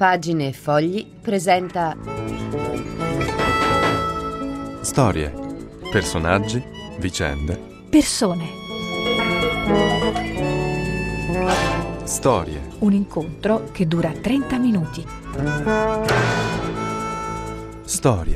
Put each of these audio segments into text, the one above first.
Pagine e Fogli presenta storie, personaggi, vicende, persone. Storie. Un incontro che dura 30 minuti. Storie.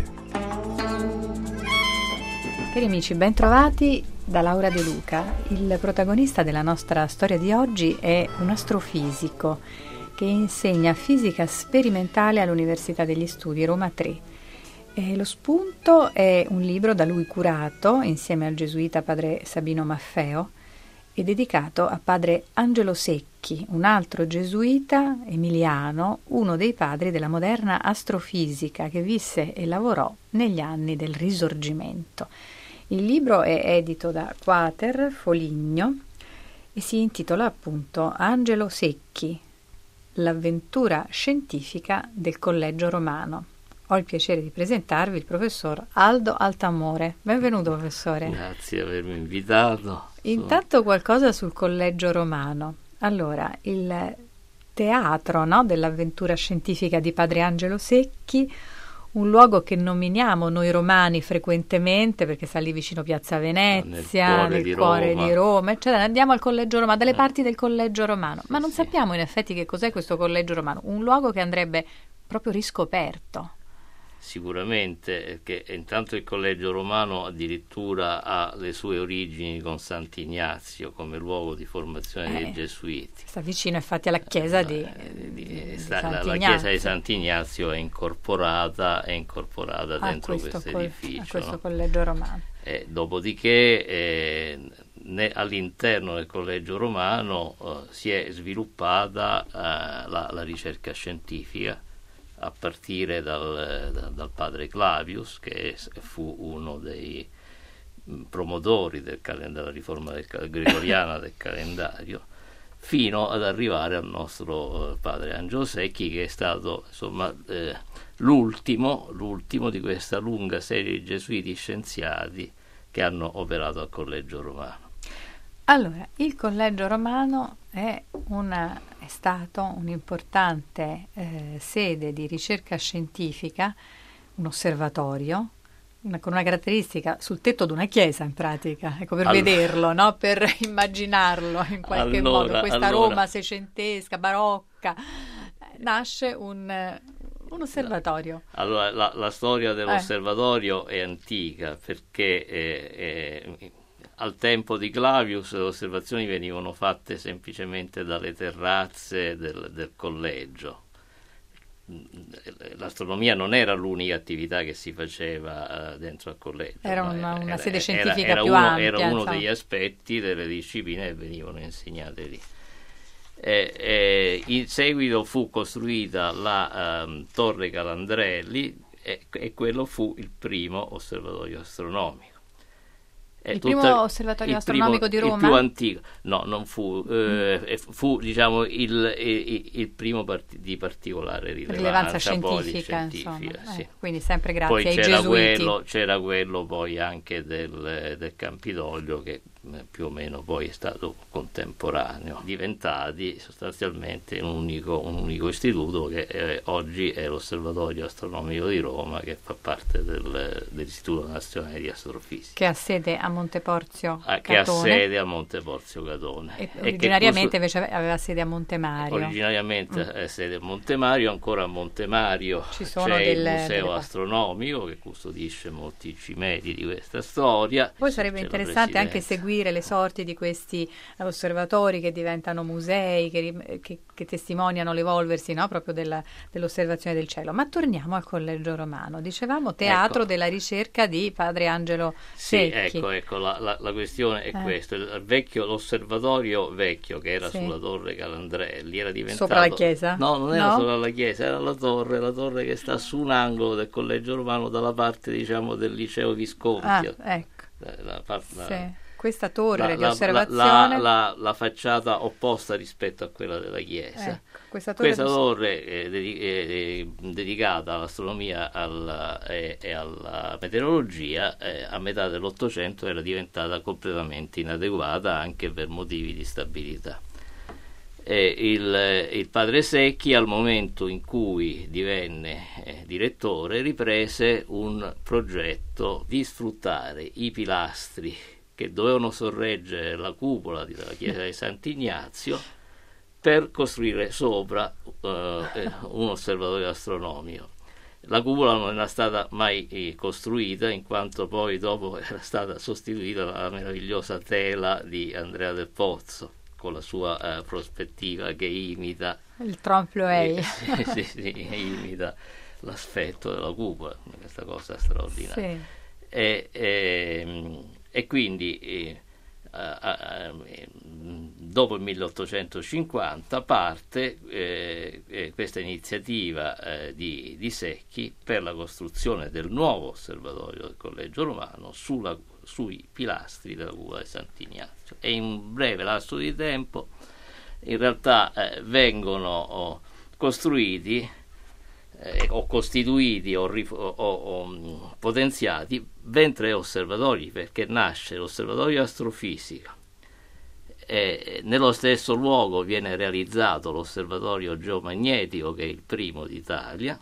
Cari amici, ben trovati da Laura De Luca. Il protagonista della nostra storia di oggi è un astrofisico che insegna fisica sperimentale all'Università degli Studi Roma 3. Lo spunto è un libro da lui curato insieme al gesuita padre Sabino Maffeo e dedicato a padre Angelo Secchi, un altro gesuita emiliano, uno dei padri della moderna astrofisica che visse e lavorò negli anni del Risorgimento. Il libro è edito da Quater Foligno e si intitola appunto Angelo Secchi, l'avventura scientifica del Collegio Romano. Ho il piacere di presentarvi il professor Aldo Altamore. Benvenuto, professore. Grazie di avermi invitato. Intanto qualcosa sul Collegio Romano. Allora, il teatro, no, dell'avventura scientifica di padre Angelo Secchi, un luogo che nominiamo noi romani frequentemente perché sta lì vicino Piazza Venezia, nel cuore di Roma, eccetera. Andiamo al Collegio Romano, dalle parti del Collegio Romano, ma non sappiamo in effetti che cos'è questo Collegio Romano, un luogo che andrebbe proprio riscoperto. Sicuramente, che intanto il Collegio Romano addirittura ha le sue origini con Sant'Ignazio come luogo di formazione dei Gesuiti. Sta vicino infatti alla chiesa di Sant'Ignazio. La chiesa di Sant'Ignazio è incorporata dentro questo edificio. A questo Collegio Romano. Dopodiché all'interno del Collegio Romano si è sviluppata la ricerca scientifica, a partire dal padre Clavius, che fu uno dei promotori della riforma gregoriana del calendario, fino ad arrivare al nostro padre Angelo Secchi, che è stato l'ultimo di questa lunga serie di gesuiti scienziati che hanno operato al Collegio Romano. Allora, il Collegio Romano è stato un'importante sede di ricerca scientifica, un osservatorio, con una caratteristica sul tetto di una chiesa in pratica, ecco, per vederlo, no? Per immaginarlo in qualche modo, questa Roma seicentesca, barocca, nasce un osservatorio. Allora, la storia dell'osservatorio è antica, perché al tempo di Clavius le osservazioni venivano fatte semplicemente dalle terrazze del collegio. L'astronomia non era l'unica attività che si faceva dentro al collegio. Era una sede scientifica più ampia. Era uno degli aspetti delle discipline che venivano insegnate lì. In seguito fu costruita la Torre Calandrelli e quello fu il primo osservatorio astronomico. Il primo osservatorio astronomico di Roma? Il più antico. No, non fu. Fu, diciamo, il primo di particolare rilevanza scientifica, insomma. Sì. Quindi sempre grazie poi ai gesuiti. C'era quello poi anche del Campidoglio, che più o meno poi è stato contemporaneo, diventati sostanzialmente un unico istituto che oggi è l'Osservatorio Astronomico di Roma, che fa parte dell'Istituto Nazionale di Astrofisica, che ha sede a Monteporzio Catone. Che ha sede a Monteporzio Catone. E originariamente invece aveva sede a Montemario. È sede a Montemario. Ancora a Montemario c'è il Museo Astronomico, che custodisce molti cimeti di questa storia. Poi sarebbe interessante anche seguire le sorti di questi osservatori che diventano musei, che testimoniano l'evolversi, no, proprio dell'osservazione del cielo. Ma torniamo al Collegio Romano. Dicevamo teatro della ricerca di padre Angelo Secchi. Ecco, la questione è questa. L'osservatorio vecchio, che era sulla Torre Calandrelli, era diventato... Sopra la chiesa? No, non era sopra la chiesa, era la torre che sta su un angolo del Collegio Romano, dalla parte, diciamo, del Liceo Visconti. Questa torre di osservazione, la facciata opposta rispetto a quella della chiesa. Questa torre è dedicata all'astronomia e alla meteorologia. A metà dell'Ottocento era diventata completamente inadeguata anche per motivi di stabilità. il padre Secchi, al momento in cui divenne direttore, riprese un progetto di sfruttare i pilastri che dovevano sorreggere la cupola della chiesa di Sant'Ignazio per costruire sopra un osservatorio astronomico. La cupola non era stata mai costruita, in quanto poi dopo era stata sostituita dalla meravigliosa tela di Andrea del Pozzo, con la sua prospettiva che imita il trompe-l'œil. sì, imita l'aspetto della cupola, questa cosa straordinaria. Sì. E quindi dopo il 1850 parte questa iniziativa di Secchi per la costruzione del nuovo osservatorio del Collegio Romano sui pilastri della cupola di Sant'Ignazio, e in un breve lasso di tempo in realtà vengono costruiti o costituiti o potenziati ben 3 osservatori, perché nasce l'osservatorio astrofisico, nello stesso luogo viene realizzato l'osservatorio geomagnetico, che è il primo d'Italia,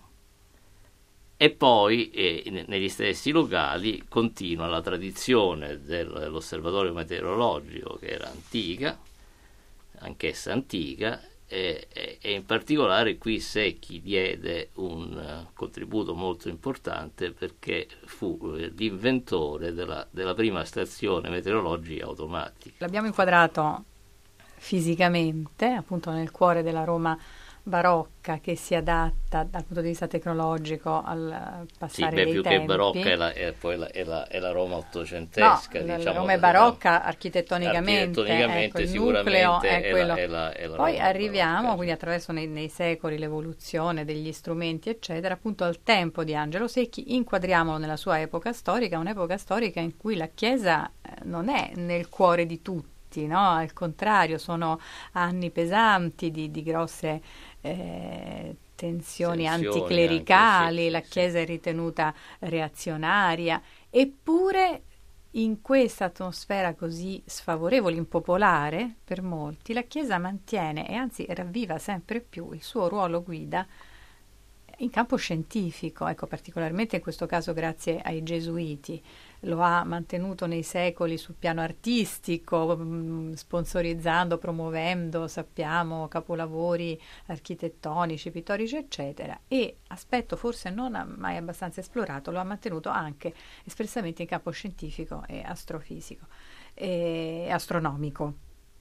e poi negli stessi locali continua la tradizione dell'osservatorio meteorologico, che era antica, anch'essa antica, e in particolare qui Secchi diede un contributo molto importante, perché fu l'inventore della prima stazione meteorologica automatica. L'abbiamo inquadrato fisicamente, appunto nel cuore della Roma barocca, che si adatta dal punto di vista tecnologico al passare dei più tempi. Che barocca è la Roma ottocentesca. No, diciamo, la Roma è barocca architettonicamente, ecco, il nucleo è quello. Poi Roma arriviamo, barocca, quindi attraverso nei secoli l'evoluzione degli strumenti eccetera, appunto al tempo di Angelo Secchi, inquadriamolo nella sua epoca storica, un'epoca storica in cui la Chiesa non è nel cuore di tutti, no? Al contrario, sono anni pesanti di grosse tensioni anticlericali, anche, sì, la Chiesa è ritenuta reazionaria, eppure in questa atmosfera così sfavorevole, impopolare per molti, la Chiesa mantiene e anzi ravviva sempre più il suo ruolo guida in campo scientifico, ecco, particolarmente in questo caso grazie ai Gesuiti. Lo ha mantenuto nei secoli sul piano artistico, sponsorizzando, promuovendo, sappiamo, capolavori architettonici, pittorici, eccetera, e aspetto forse non mai abbastanza esplorato, lo ha mantenuto anche espressamente in campo scientifico e astrofisico e astronomico.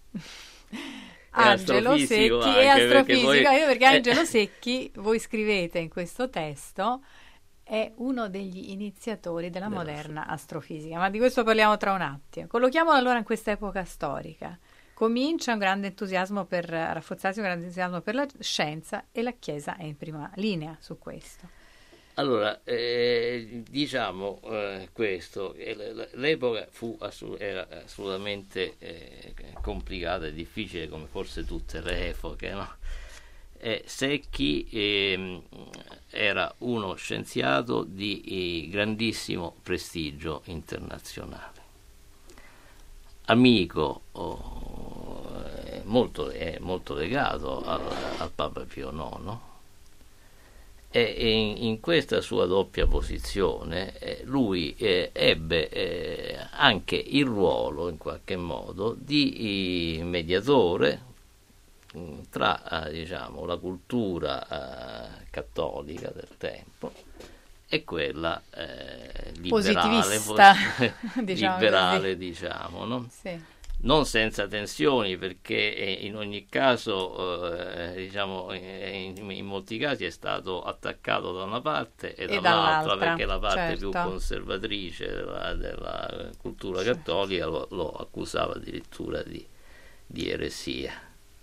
Angelo Secchi e astrofisico, perché Angelo Secchi, voi scrivete in questo testo, è uno degli iniziatori della moderna astrofisica, ma di questo parliamo tra un attimo. Collochiamolo allora in questa epoca storica. Comincia un grande entusiasmo per rafforzarsi, un grande entusiasmo per la scienza, e la Chiesa è in prima linea su questo. Allora, diciamo questo, l'epoca era assolutamente complicata e difficile, come forse tutte le epoche, no? Secchi era uno scienziato di grandissimo prestigio internazionale, amico, molto legato al Papa Pio IX, e in questa sua doppia posizione lui ebbe anche il ruolo, in qualche modo, di mediatore tra diciamo la cultura cattolica del tempo e quella liberale, diciamo, no? Sì. Non senza tensioni, perché in ogni caso diciamo in molti casi è stato attaccato da una parte e dall'altra, perché la parte più conservatrice della cultura cattolica lo accusava addirittura di eresia,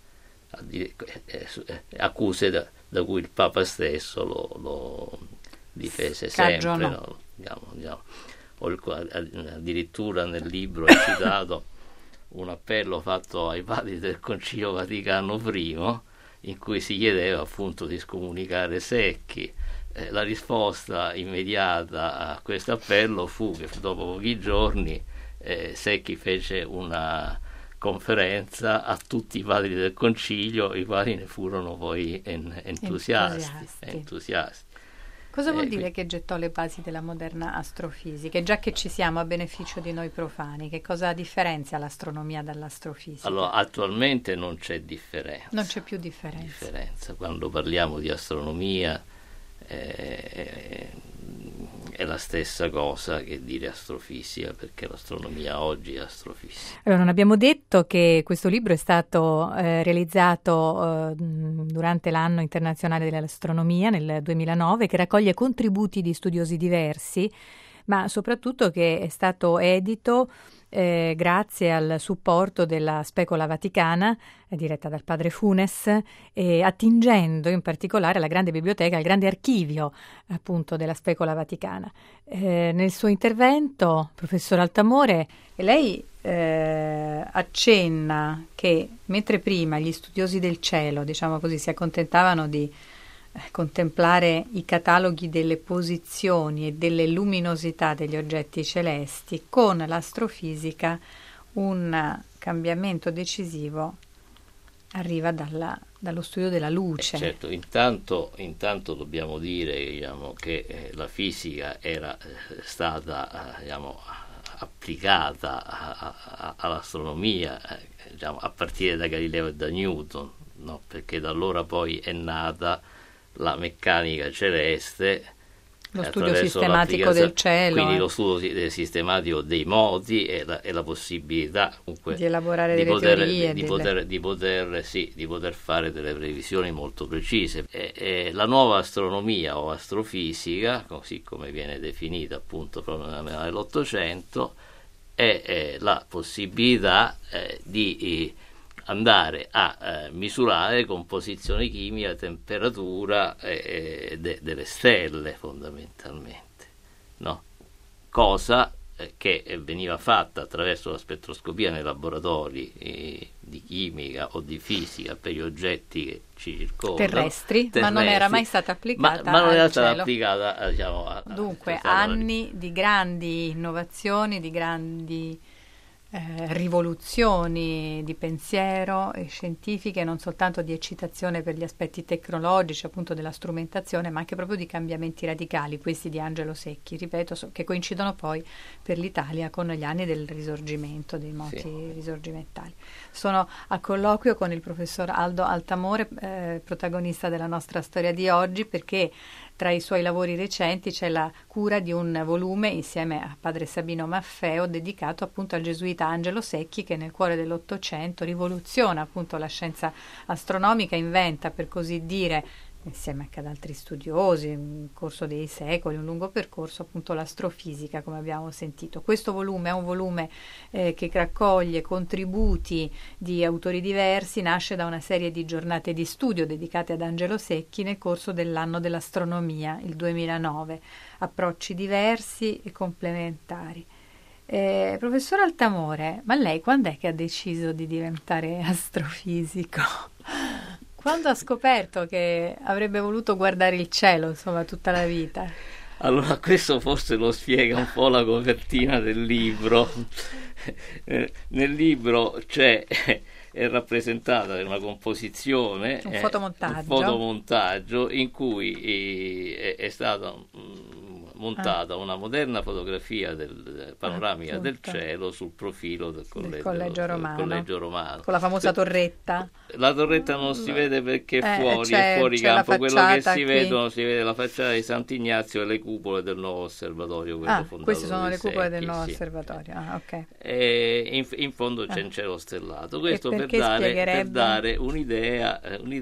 accuse da cui il Papa stesso lo difese sempre, no? Diciamo, addirittura nel libro è citato un appello fatto ai padri del Concilio Vaticano I, in cui si chiedeva appunto di scomunicare Secchi. La risposta immediata a questo appello fu che dopo pochi giorni Secchi fece una conferenza a tutti i padri del concilio, i quali ne furono poi entusiasti. Cosa vuol dire che gettò le basi della moderna astrofisica? E già che ci siamo a beneficio di noi profani, che cosa differenzia l'astronomia dall'astrofisica? Allora, attualmente non c'è differenza. Non c'è più differenza. Quando parliamo di astronomia è la stessa cosa che dire astrofisica, perché l'astronomia oggi è astrofisica. Allora, non abbiamo detto che questo libro è stato realizzato durante l'anno internazionale dell'astronomia nel 2009, che raccoglie contributi di studiosi diversi, ma soprattutto che è stato edito grazie al supporto della Specola Vaticana, diretta dal padre Funes, attingendo in particolare alla grande biblioteca, al grande archivio appunto della Specola Vaticana. Nel suo intervento, professor Altamore, lei accenna che mentre prima gli studiosi del cielo, diciamo così, si accontentavano di contemplare i cataloghi delle posizioni e delle luminosità degli oggetti celesti, con l'astrofisica un cambiamento decisivo arriva dallo studio della luce. Certo, intanto dobbiamo dire, che la fisica era stata applicata all'astronomia a partire da Galileo e da Newton, no? Perché da allora poi è nata la meccanica celeste, lo studio sistematico del cielo, quindi lo studio sistematico dei moti e la possibilità comunque di elaborare delle teorie, di poter fare delle previsioni molto precise. La nuova astronomia o astrofisica, così come viene definita appunto proprio nell'Ottocento, è la possibilità di andare a misurare composizione chimica, temperatura delle stelle fondamentalmente, no? Cosa che veniva fatta attraverso la spettroscopia nei laboratori di chimica o di fisica per gli oggetti che ci circondano, terrestri, ma non era mai stata applicata ma non era cielo. Stata applicata, dunque anni di grandi innovazioni, di grandi rivoluzioni di pensiero e scientifiche, non soltanto di eccitazione per gli aspetti tecnologici appunto della strumentazione, ma anche proprio di cambiamenti radicali, questi di Angelo Secchi, ripeto, che coincidono poi per l'Italia con gli anni del risorgimento, dei moti risorgimentali. Sono a colloquio con il professor Aldo Altamore, protagonista della nostra storia di oggi, perché tra i suoi lavori recenti c'è la cura di un volume insieme a padre Sabino Maffeo dedicato appunto al gesuita Angelo Secchi, che nel cuore dell'Ottocento rivoluziona appunto la scienza astronomica, inventa, per così dire, insieme anche ad altri studiosi, nel corso dei secoli, un lungo percorso, appunto l'astrofisica, come abbiamo sentito. Questo volume è un volume che raccoglie contributi di autori diversi, nasce da una serie di giornate di studio dedicate ad Angelo Secchi nel corso dell'anno dell'astronomia, il 2009, approcci diversi e complementari. Professor Altamore, ma lei quando è che ha deciso di diventare astrofisico? Quando ha scoperto che avrebbe voluto guardare il cielo, insomma, tutta la vita? Allora, questo forse lo spiega un po' la copertina del libro. Nel libro è rappresentata una composizione, un fotomontaggio in cui è stata montata una moderna fotografia panoramica del cielo sul profilo del Collegio Romano. Con la famosa torretta. La torretta non si vede perché è fuori campo. Quello che si vede la facciata di Sant'Ignazio e le cupole del nuovo osservatorio. Queste sono le cupole del nuovo osservatorio. Ok. In fondo c'è un cielo stellato. Questo per dare un'idea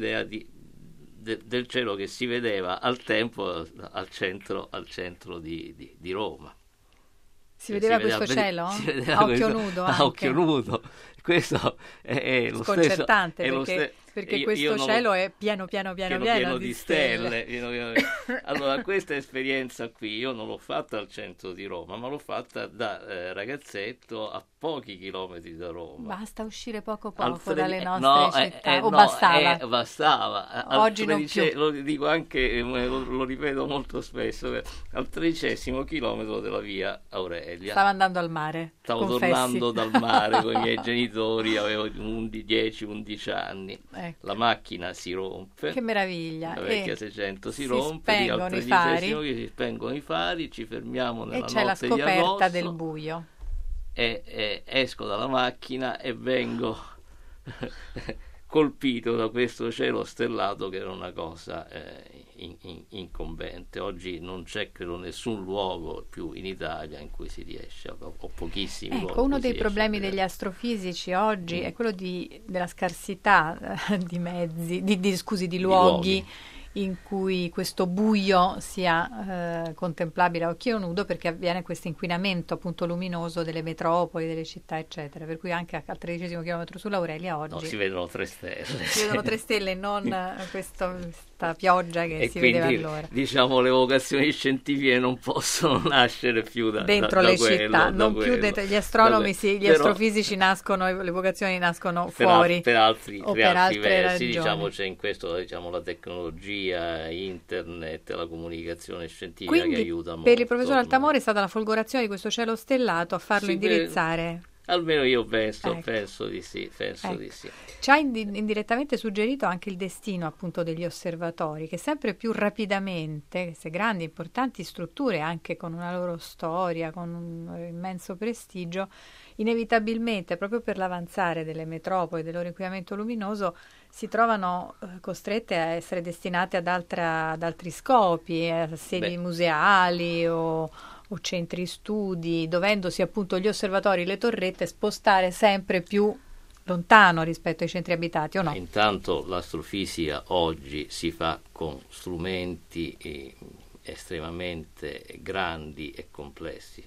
del cielo che si vedeva al tempo al centro di Roma. Si vedeva questo cielo? A occhio nudo anche. A occhio nudo. Questo è lo sconcertante, stesso, perché questo cielo è pieno di stelle. Allora, questa esperienza qui io non l'ho fatta al centro di Roma, ma l'ho fatta da ragazzetto a pochi chilometri da Roma. Basta uscire poco dalle nostre città, o bastava? Bastava. Oggi non più. Lo dico anche, lo ripeto molto spesso, al 13° chilometro della via Aurelia. Stava andando al mare. Stavo tornando dal mare con i miei genitori, avevo 10-11 anni. Ecco. La macchina si rompe. Che meraviglia. La vecchia 600 si rompe, spengono i fari. Si spengono i fari, ci fermiamo nella notte di agosto. E c'è la scoperta del buio. E esco dalla macchina e vengo colpito da questo cielo stellato, che era una cosa incombente. Oggi non c'è, credo, nessun luogo più in Italia in cui si riesce, o pochissimi luoghi. Uno dei problemi degli astrofisici oggi è quello della scarsità di mezzi, di luoghi in cui questo buio sia contemplabile a occhio nudo, perché avviene questo inquinamento appunto luminoso delle metropoli, delle città eccetera, per cui anche al 13° chilometro sull'Aurelia oggi si vedono 3 stelle. Si vedono 3 stelle, non questa pioggia che si vedeva allora. Diciamo, le vocazioni scientifiche non possono nascere più dentro le città, non più dentro gli astronomi, gli astrofisici nascono, le vocazioni nascono fuori per altri versi, ragioni. diciamo, c'è in questo, diciamo, la tecnologia, internet, la comunicazione scientifica. Quindi, che aiuta molto. Per il professor Altamore è stata la folgorazione di questo cielo stellato a farlo indirizzare. Almeno io penso di sì, di sì. Ci ha indirettamente suggerito anche il destino appunto degli osservatori, che sempre più rapidamente queste grandi importanti strutture, anche con una loro storia, con un immenso prestigio, inevitabilmente, proprio per l'avanzare delle metropoli, del loro inquinamento luminoso, si trovano costrette a essere destinate ad altri scopi, a sedi museali o centri studi, dovendosi appunto gli osservatori, le torrette, spostare sempre più lontano rispetto ai centri abitati, o no? Intanto l'astrofisica oggi si fa con strumenti estremamente grandi e complessi.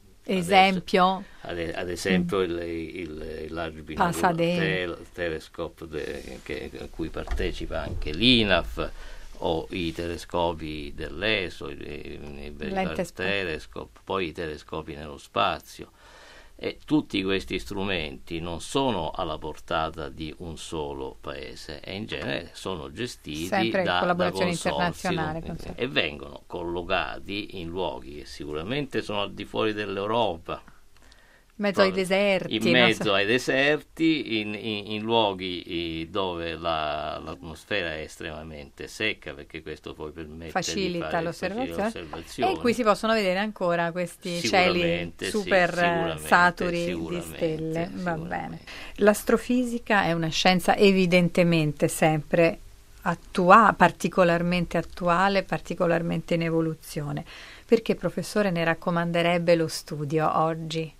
Esempio? Ad esempio il Large Binocular Telescope a cui partecipa anche l'INAF, o i telescopi dell'ESO, il Telescope, poi i telescopi nello spazio. E tutti questi strumenti non sono alla portata di un solo paese e in genere sono gestiti da collaborazione consorzi internazionale e vengono collocati in luoghi che sicuramente sono al di fuori dell'Europa, in mezzo ai deserti, ai deserti, in luoghi dove l'atmosfera è estremamente secca, perché questo poi permette facilita di fare l'osservazione. E qui si possono vedere ancora questi cieli super saturi di stelle. Va bene. L'astrofisica è una scienza evidentemente sempre particolarmente attuale, particolarmente in evoluzione. Perché, professore, ne raccomanderebbe lo studio oggi?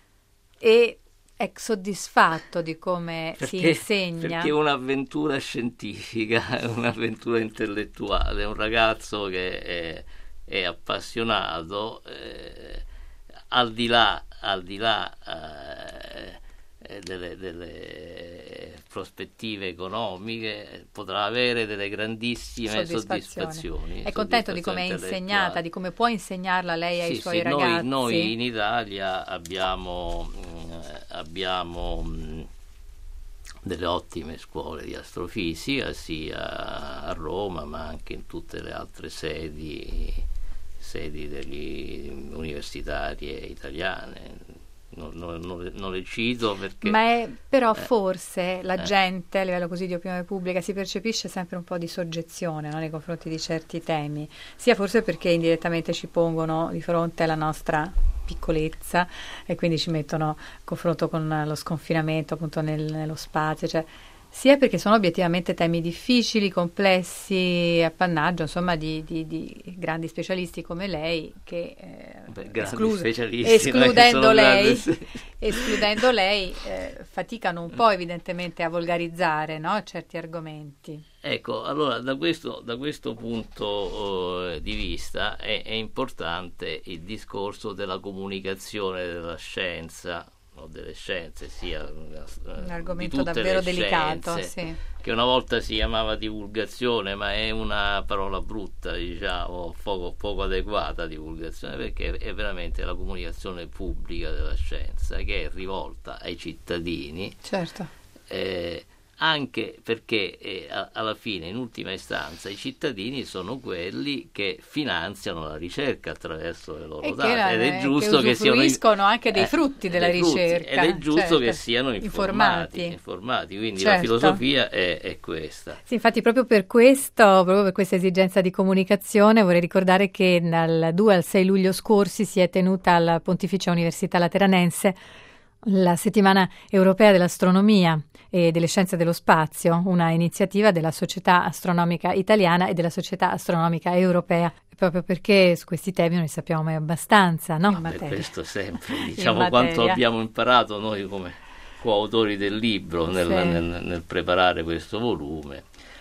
E è soddisfatto di come si insegna? Perché è un'avventura scientifica, è un'avventura intellettuale, è un ragazzo che è appassionato, al di là delle prospettive economiche, potrà avere delle grandissime soddisfazioni. È contento di come è insegnata, di come può insegnarla lei ai suoi ragazzi? Noi in Italia abbiamo delle ottime scuole di astrofisica, sia a Roma ma anche in tutte le altre sedi degli universitarie italiane. Non le cito perché... Però forse la gente, a livello così di opinione pubblica, si percepisce sempre un po' di soggezione, no, nei confronti di certi temi, sia forse perché indirettamente ci pongono di fronte alla nostra piccolezza e quindi ci mettono a confronto con lo sconfinamento appunto nello spazio, cioè, sia perché sono obiettivamente temi difficili, complessi, appannaggio insomma di grandi specialisti come lei, che escludendo lei faticano un po' evidentemente a volgarizzare, no, certi argomenti. Ecco, allora da questo punto di vista è importante il discorso della comunicazione della scienza o delle scienze, sia un argomento di tutte davvero le delicato, scienze, sì. Che una volta si chiamava divulgazione, ma è una parola brutta, diciamo, poco adeguata, divulgazione, perché è veramente la comunicazione pubblica della scienza, che è rivolta ai cittadini, certo. Anche perché alla fine, in ultima istanza, i cittadini sono quelli che finanziano la ricerca attraverso le loro date, ed è giusto che usufruiscono anche dei frutti della ricerca, ed è giusto, certo, che siano informati, quindi certo. La filosofia è questa. Sì, infatti proprio per questa esigenza di comunicazione, vorrei ricordare che dal 2 al 6 luglio scorsi si è tenuta alla Pontificia Università Lateranense la Settimana Europea dell'Astronomia e delle Scienze dello Spazio, una iniziativa della Società Astronomica Italiana e della Società Astronomica Europea, proprio perché su questi temi non ne sappiamo mai abbastanza, no? Per questo sempre, diciamo, quanto abbiamo imparato noi come coautori del libro nel preparare questo volume.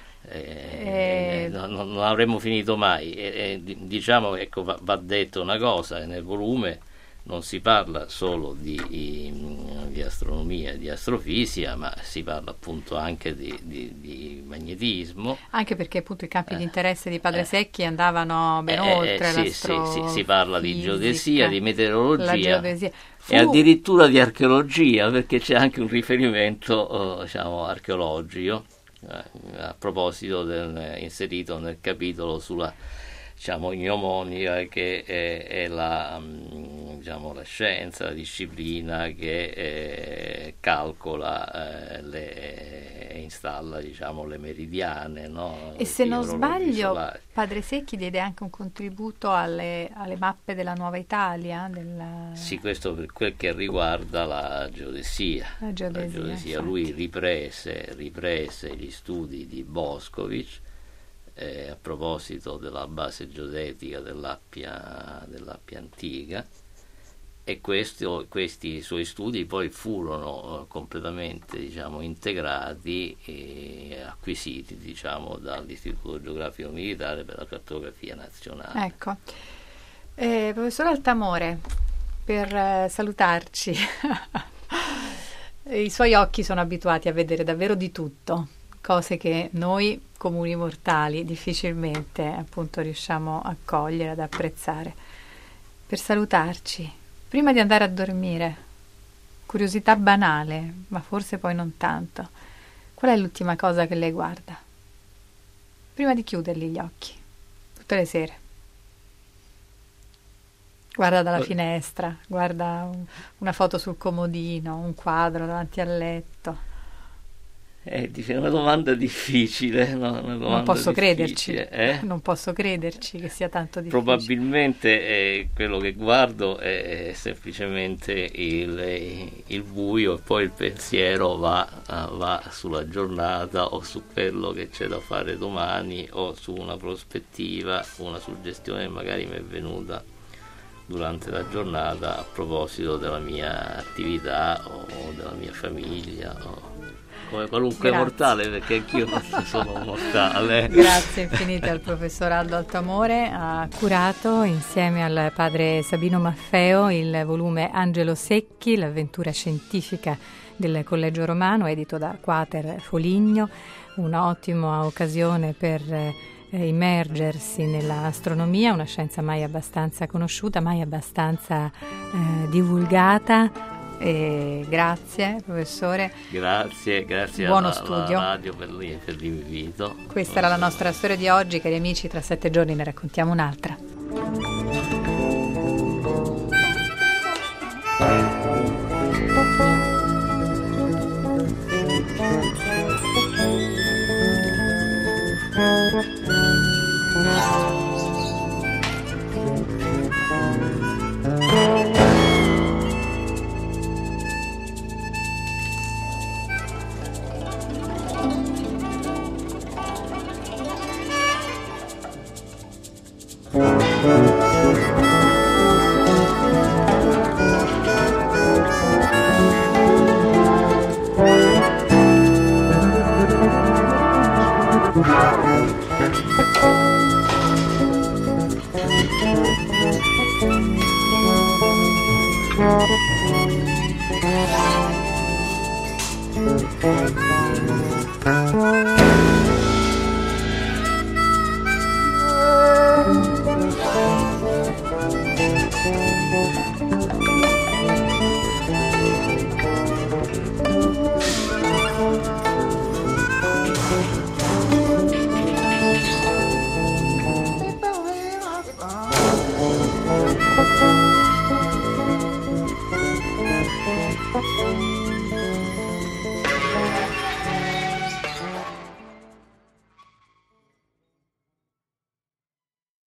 Non avremmo finito mai. Diciamo, ecco, va detto una cosa, nel volume non si parla solo di astronomia e di astrofisica, ma si parla appunto anche di magnetismo. Anche perché appunto i campi di interesse di Padre Secchi andavano ben oltre l'astrofisica. Si parla di geodesia, di meteorologia e addirittura di archeologia, perché c'è anche un riferimento diciamo archeologico a proposito inserito nel capitolo sulla gnomonica, che è la scienza, la disciplina che calcola e installa le meridiane, no? E se non sbaglio solari. Padre Secchi diede anche un contributo alle mappe della Nuova Italia. Sì, questo per quel che riguarda la geodesia. La geodesia. Lui riprese gli studi di Boscovich a proposito della base geodetica dell'Appia antica, e questi suoi studi poi furono completamente integrati e acquisiti dall'Istituto Geografico Militare per la cartografia nazionale. Ecco, professor Altamore, per salutarci i suoi occhi sono abituati a vedere davvero di tutto, cose che noi comuni mortali difficilmente appunto riusciamo a cogliere, ad apprezzare. Per salutarci, prima di andare a dormire, curiosità banale, ma forse poi non tanto, qual è l'ultima cosa che lei guarda? Prima di chiuderli gli occhi, tutte le sere. Guarda dalla finestra, guarda una foto sul comodino, un quadro davanti al letto. Dice una domanda difficile, no? Non posso crederci che sia tanto difficile. Probabilmente quello che guardo è semplicemente il buio, e poi il pensiero va sulla giornata o su quello che c'è da fare domani, o su una prospettiva, una suggestione che magari mi è venuta durante la giornata a proposito della mia attività o della mia famiglia, come qualunque mortale, perché anch'io sono mortale. Grazie infinite al professor Aldo Altamore. Ha curato insieme al padre Sabino Maffeo il volume Angelo Secchi, l'avventura scientifica del Collegio Romano, edito da Quater Foligno, un'ottima occasione per immergersi nell'astronomia, una scienza mai abbastanza conosciuta, mai abbastanza divulgata. Grazie professore. Grazie Buono alla studio. radio per l'invito. Questa era la nostra storia di oggi, cari amici. Tra 7 giorni ne raccontiamo un'altra.